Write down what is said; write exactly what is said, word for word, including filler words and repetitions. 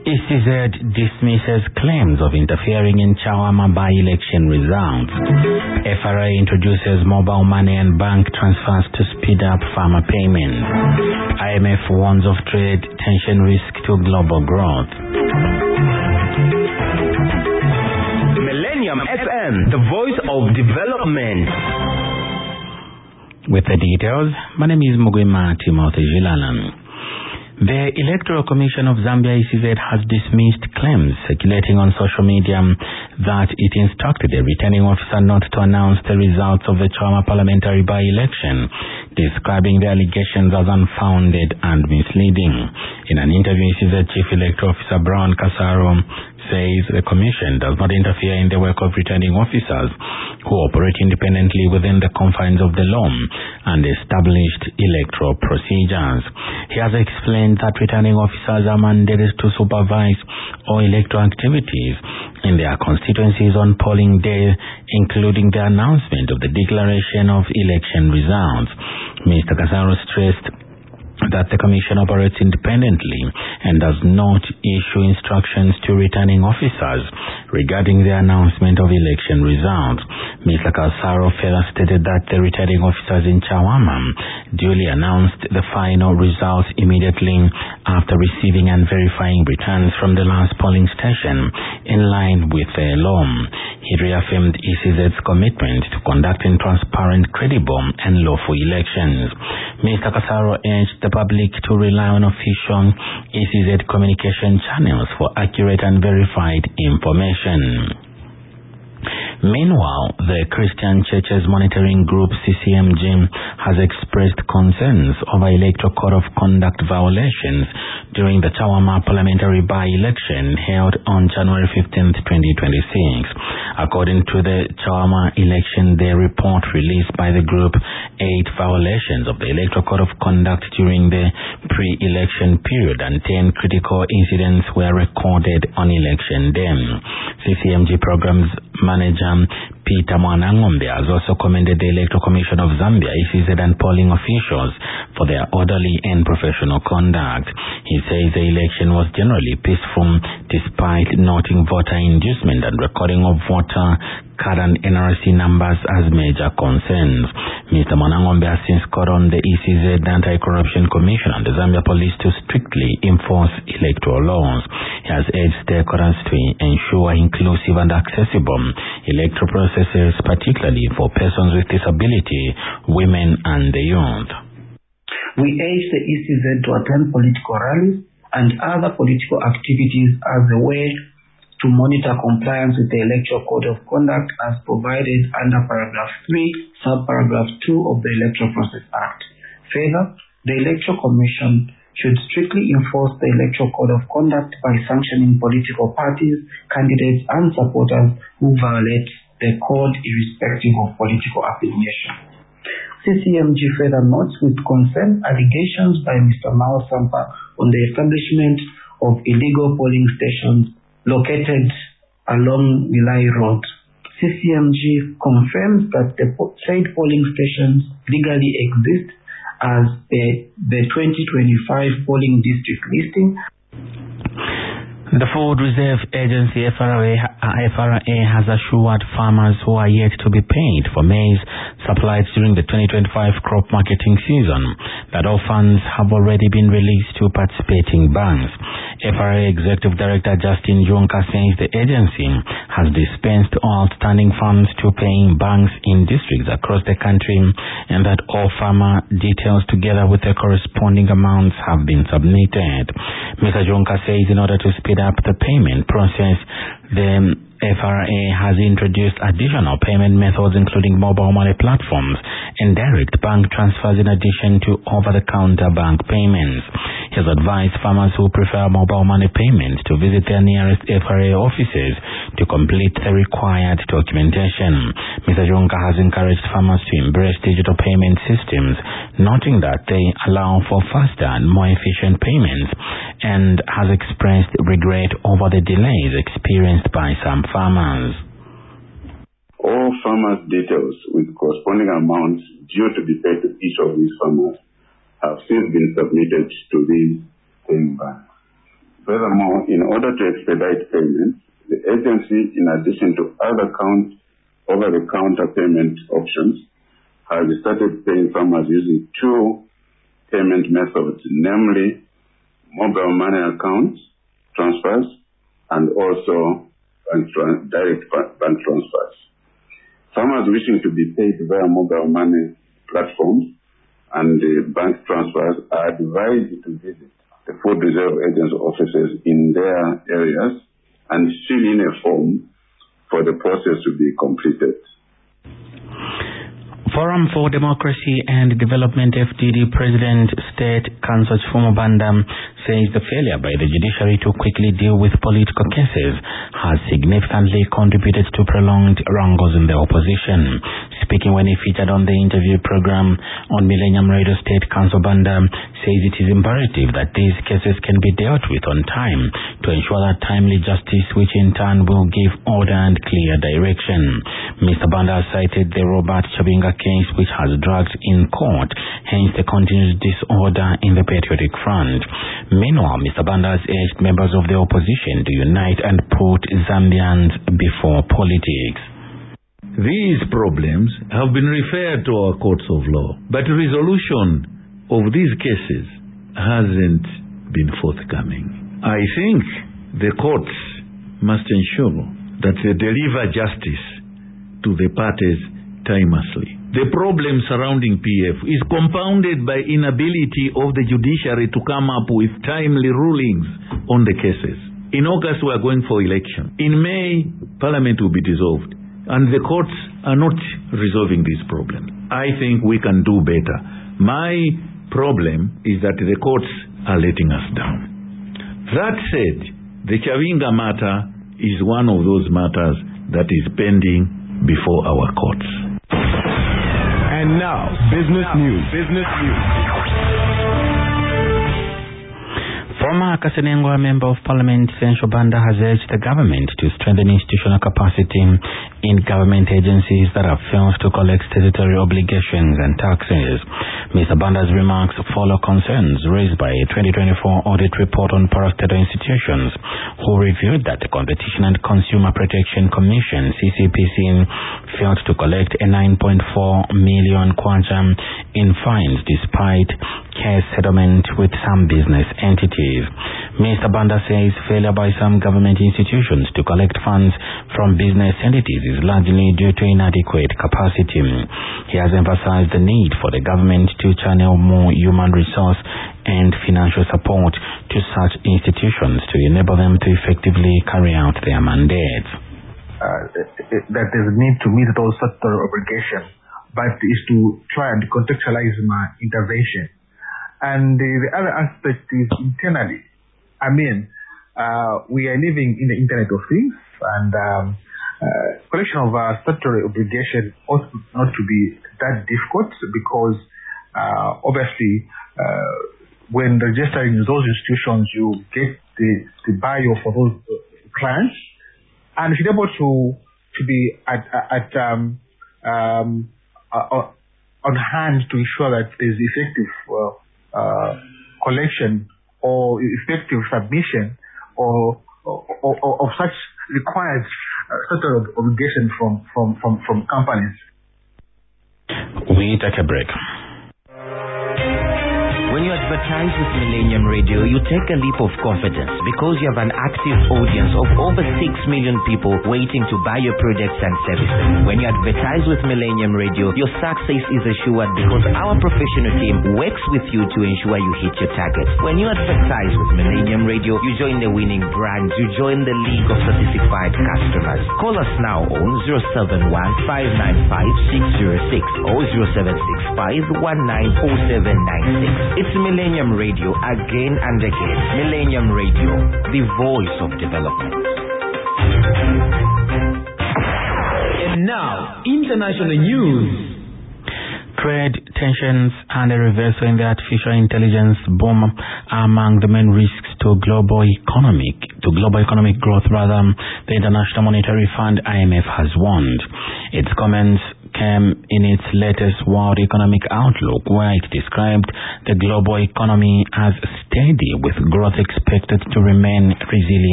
E C Z dismisses claims of interfering in Chawama by-election results. F R A introduces mobile money and bank transfers to speed up farmer payments. I M F warns of trade tension risk to global growth. Millennium F M, the voice of development. With the details, my name is Mugwema Timothy Jilalan. The Electoral Commission of Zambia E C Z has dismissed claims circulating on social media that it instructed the returning officer not to announce the results of the Chawama parliamentary by-election, describing the allegations as unfounded and misleading. In an interview, E C Z Chief Electoral Officer Brown Kasaro says the Commission does not interfere in the work of returning officers who operate independently within the confines of the law and established electoral procedures. He has explained that returning officers are mandated to supervise all electoral activities in their constituencies on polling day, including the announcement of the declaration of election results. Mister Kasaro stressed that the Commission operates independently and does not issue instructions to returning officers regarding the announcement of election results. Mister Kasaro further stated that the returning officers in Chawama duly announced the final results immediately after receiving and verifying returns from the last polling station in line with the law. He reaffirmed E C Z's commitment to conducting transparent, credible and lawful elections. Mister Kasaro urged the public to rely on official E C Z communication channels for accurate and verified information. Meanwhile, the Christian Churches Monitoring Group C C M G has expressed concerns over Electoral Code of Conduct violations during the Chawama parliamentary by-election held on January fifteenth, twenty twenty-six. According to the Chawama Election Day report released by the group, eight violations of the Electoral Code of Conduct during the pre-election period and ten critical incidents were recorded on election day. C C M G Programs Manager Peter Mwanangombe has also commended the Electoral Commission of Zambia, E C Z and polling officials for their orderly and professional conduct. He says the election was generally peaceful despite noting voter inducement and recording of voter card and N R C numbers as major concerns. Mister Mwanangombe has since called on the E C Z Anti-Corruption Commission and the Zambia Police to strictly enforce electoral laws. He has urged stakeholders to ensure inclusive and accessible electoral processes, particularly for persons with disability, women and the youth. We urge the E C Z to attend political rallies and other political activities as a way to monitor compliance with the Electoral Code of Conduct as provided under paragraph three, subparagraph two of the Electoral Process Act. Further, the Electoral Commission should strictly enforce the Electoral Code of Conduct by sanctioning political parties, candidates and supporters who violate the code irrespective of political affiliation. C C M G further notes with concern allegations by Mister Mao Sampa on the establishment of illegal polling stations located along Milai Road. C C M G confirms that the said polling stations legally exist as the, the twenty twenty-five polling district listing. The Food Reserve Agency F R A, F R A has assured farmers who are yet to be paid for maize supplied during the twenty twenty-five crop marketing season that all funds have already been released to participating banks. F R A Executive Director Justin Junka says the agency has dispensed all outstanding funds to paying banks in districts across the country and that all farmer details together with the corresponding amounts have been submitted. Mister Junka says in order to speed up the payment process, the F R A has introduced additional payment methods including mobile money platforms and direct bank transfers in addition to over-the-counter bank payments. He has advised farmers who prefer mobile money payments to visit their nearest F R A offices to complete the required documentation. Mister Junka has encouraged farmers to embrace digital payment systems, noting that they allow for faster and more efficient payments, and has expressed regret over the delays experienced by some farmers. All farmers' details with corresponding amounts due to be paid to each of these farmers have since been submitted to these same banks. Furthermore, in order to expedite payments, the agency, in addition to other count, over-the-counter payment options, has started paying farmers using two payment methods, namely mobile money account transfers and also bank tra- direct bank transfers. Farmers wishing to be paid via mobile money platforms and uh, bank transfers are advised to visit the Food Reserve Agency offices in their areas and fill in a form for the process to be completed. Forum for Democracy and Development F D D President State Council Chifumo Banda says the failure by the judiciary to quickly deal with political cases has significantly contributed to prolonged wrangles in the opposition. Speaking when he featured on the interview program on Millennium Radio, State Council Banda says it is imperative that these cases can be dealt with on time to ensure that timely justice, which in turn will give order and clear direction. Mister Banda cited the Robert Chabinga case, which has dragged in court, hence the continued disorder in the Patriotic Front. Meanwhile, Mister Banda has urged members of the opposition to unite and put Zambians before politics. These problems have been referred to our courts of law, but resolution of these cases hasn't been forthcoming. I think the courts must ensure that they deliver justice to the parties timelessly. The problem surrounding P F is compounded by inability of the judiciary to come up with timely rulings on the cases. In August, we are going for election. In May, Parliament will be dissolved, and the courts are not resolving this problem. I think we can do better. My problem is that the courts are letting us down. That said, the Chabinga matter is one of those matters that is pending before our courts. And now, business news. Business news. Former Kasenengwa Member of Parliament Sencho Banda has urged the government to strengthen institutional capacity in government agencies that have failed to collect statutory obligations and taxes. Mister Banda's remarks follow concerns raised by a twenty twenty-four audit report on parastatal institutions, who reviewed that the Competition and Consumer Protection Commission C C P C failed to collect a nine point four million kwacha in fines despite case settlement with some business entities. Mister Banda says failure by some government institutions to collect funds from business entities is largely due to inadequate capacity. He has emphasized the need for the government to channel more human resource and financial support to such institutions to enable them to effectively carry out their mandates. Uh, that there's a need to meet those statutory obligations, but is to try and contextualize my intervention. And the, the other aspect is internally. I mean, uh, we are living in the Internet of Things, and um, uh, collection of uh, statutory obligation ought not to be that difficult, because uh, obviously uh, when registering those institutions, you get the, the bio for those clients, and if you're able to to be at at um, um, uh, on hand to ensure that there's effective uh, Uh, collection or effective submission or, or, or, or of such required uh, sort of obligation from, from, from, from companies. We take a break. When you advertise with Millennium Radio, you take a leap of confidence because you have an active audience of over six million people waiting to buy your products and services. When you advertise with Millennium Radio, your success is assured because our professional team works with you to ensure you hit your targets. When you advertise with Millennium Radio, you join the winning brands, you join the league of certified customers. Call us now on zero seven one, five nine five, six zero six or zero seven six five, one nine four seven nine six. It's Millennium Radio again and again. Millennium Radio, the voice of development. And now, international news. Trade tensions and a reversal in the artificial intelligence boom are among the main risks to global economic to global economic growth. Rather, the International Monetary Fund I M F has warned. Its comments came in its latest World Economic Outlook, where it described the global economy as steady, with growth expected to remain resilient.